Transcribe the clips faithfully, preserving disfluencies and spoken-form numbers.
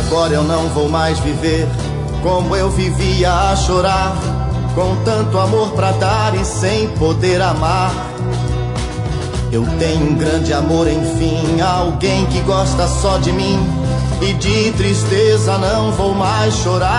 Agora eu não vou mais viver como eu vivia a chorar, com tanto amor pra dar e sem poder amar. Eu tenho um grande amor, enfim, alguém que gosta só de mim, e de tristeza não vou mais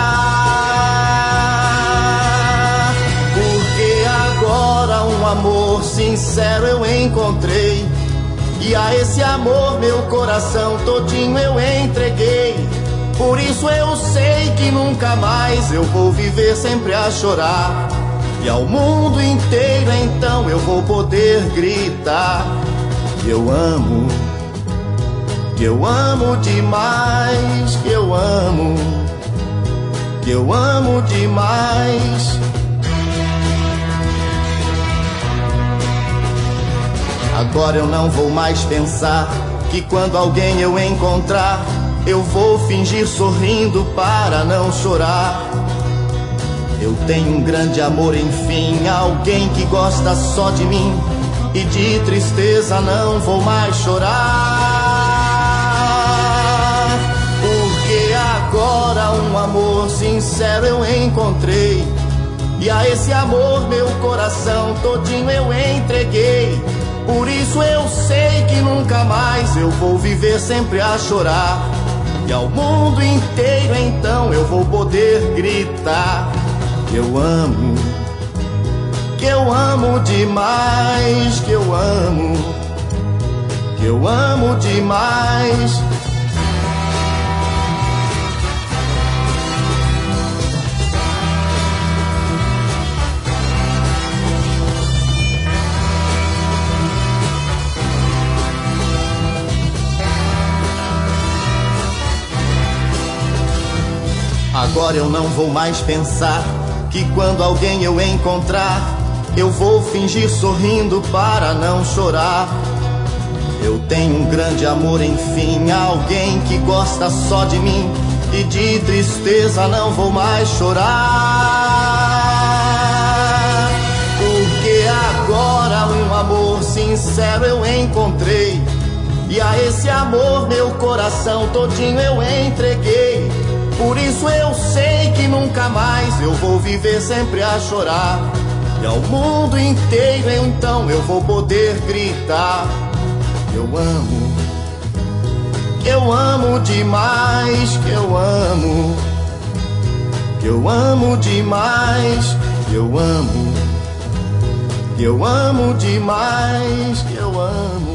chorar. Porque agora um amor sincero eu encontrei, e a esse amor meu coração todinho eu entreguei. Por isso eu sei que nunca mais eu vou viver sempre a chorar, e ao mundo inteiro então eu vou poder gritar que eu amo, que eu amo demais, que eu amo, que eu amo demais. Agora eu não vou mais pensar que quando alguém eu encontrar, eu vou fingir sorrindo para não chorar. Eu tenho um grande amor, enfim, alguém que gosta só de mim, e de tristeza não vou mais chorar. Porque agora um amor sincero eu encontrei, e a esse amor meu coração todinho eu entreguei. Por isso eu sei que nunca mais eu vou viver sempre a chorar, e ao mundo inteiro então eu vou poder gritar que eu amo, que eu amo demais, que eu amo, que eu amo demais. Agora eu não vou mais pensar que quando alguém eu encontrar, eu vou fingir sorrindo para não chorar. Eu tenho um grande amor, enfim, alguém que gosta só de mim, e de tristeza não vou mais chorar. Porque agora um amor sincero eu encontrei, e a esse amor meu coração todinho eu entreguei. Por isso eu sei que nunca mais eu vou viver sempre a chorar, e ao mundo inteiro então eu vou poder gritar que eu amo, que eu amo demais, que eu amo, que eu amo demais, que eu amo, que eu amo demais, que eu amo.